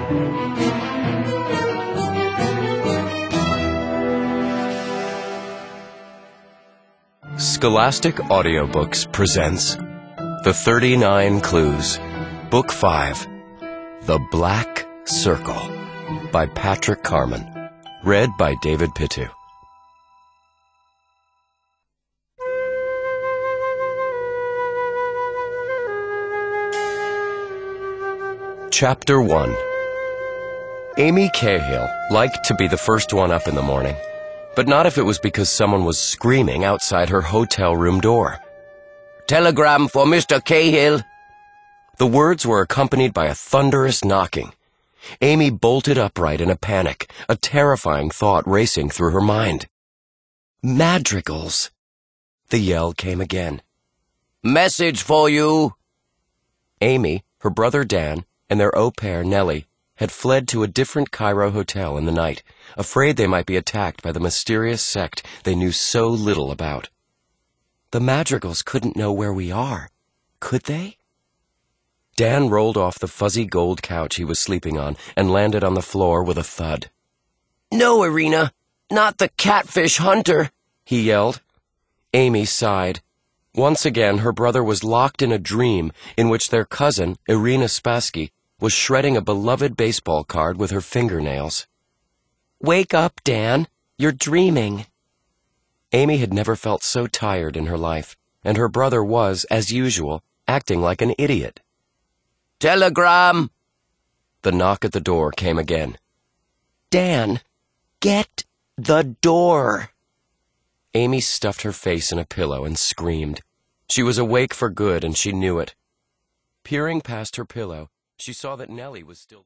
Scholastic Audiobooks presents The 39 Clues, Book 5, The Black Circle, by Patrick Carman, read by David Pittu. Chapter 1. Amy Cahill liked to be the first one up in the morning, but not if it was because someone was screaming outside her hotel room door. "Telegram for Mr. Cahill." The words were accompanied by a thunderous knocking. Amy bolted upright in a panic, a terrifying thought racing through her mind. Madrigals! The yell came again. "Message for you!" Amy, her brother Dan, and their au pair Nellie had fled to a different Cairo hotel in the night, afraid they might be attacked by the mysterious sect they knew so little about. The Madrigals couldn't know where we are, could they? Dan rolled off the fuzzy gold couch he was sleeping on and landed on the floor with a thud. "No, Irina, not the catfish hunter," he yelled. Amy sighed. Once again, her brother was locked in a dream in which their cousin, Irina Spassky, was shredding a beloved baseball card with her fingernails. "Wake up, Dan. You're dreaming." Amy had never felt so tired in her life, and her brother was, as usual, acting like an idiot. "Telegram!" The knock at the door came again. "Dan, get the door!" Amy stuffed her face in a pillow and screamed. She was awake for good, and she knew it. Peering past her pillow, she saw that Nellie was still...